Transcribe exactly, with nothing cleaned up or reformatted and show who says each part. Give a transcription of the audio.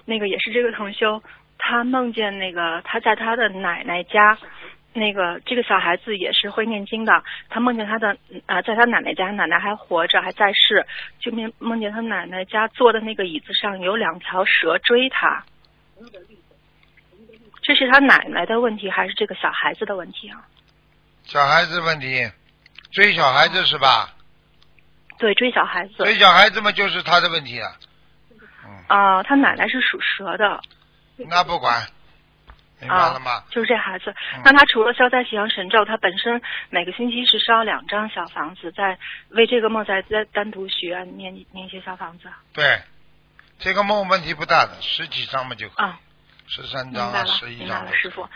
Speaker 1: 那个也是这个同修，他梦见那个他在他的奶奶家，那个这个小孩子也是会念经的，他梦见他的啊、呃，在他奶奶家，奶奶还活着还在世，就梦梦见他奶奶家坐的那个椅子上有两条蛇追他。这是他奶奶的问题还是这个小孩子的问题啊？
Speaker 2: 小孩子问题，追小孩子是吧？
Speaker 1: 对，追小孩子。
Speaker 2: 追小孩子嘛，就是他的问题了。嗯。
Speaker 1: 啊、呃，他奶奶是属蛇的。
Speaker 2: 那不管，明白了吗？
Speaker 1: 啊、就是这孩子，
Speaker 2: 嗯、
Speaker 1: 那他除了消灾吉祥神咒，他本身每个星期是烧两张小房子，在为这个梦再再单独许愿念念一些小房子。
Speaker 2: 对，这个梦问题不大的，十几张嘛就可以。
Speaker 1: 啊。
Speaker 2: 十三张啊，十一张。
Speaker 1: 明白了，师傅。